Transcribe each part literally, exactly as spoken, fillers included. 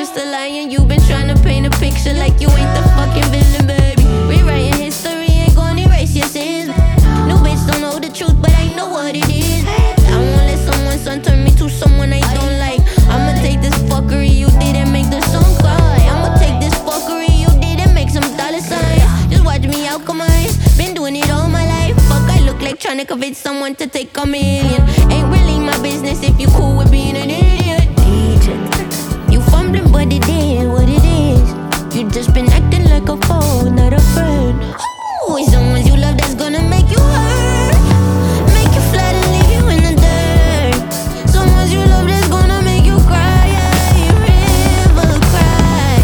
just a lie and you been trying to paint a picture like you ain't the fucking villain, baby. Rewriting history ain't gonna erase your sins. New bitch don't know the truth, but I know what it is. I won't let someone's son turn me to someone I don't like. I'ma take this fuckery you did and make the song cry. I'ma take this fuckery you did and make some dollar signs. Just watch me out, come on. Been doing it all my life. Fuck, I look like trying to convince someone to take a million. Ain't really my business if you cool with being an idiot. You fumbling, but it is what it is. You just been acting like a fool, not a friend. Ooh, it's the ones you love that's gonna make you hurt, make you flat and leave you in the dirt. Someone you love that's gonna make you cry, yeah, you river cry.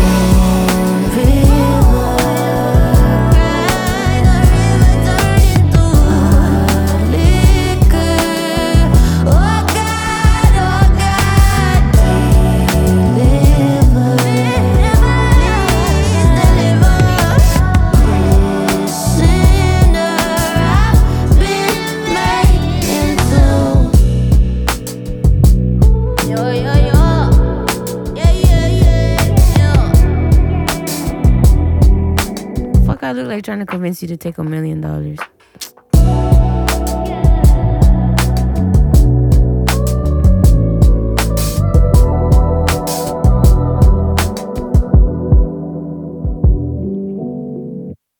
River cry, the river turn into liquor. Oh God, oh God, deliver, please deliver. Sinner, I've been made into. Yo, yo, yo. Yeah, yeah, yeah, yo. Fuck, I look like trying to convince you to take a million dollars.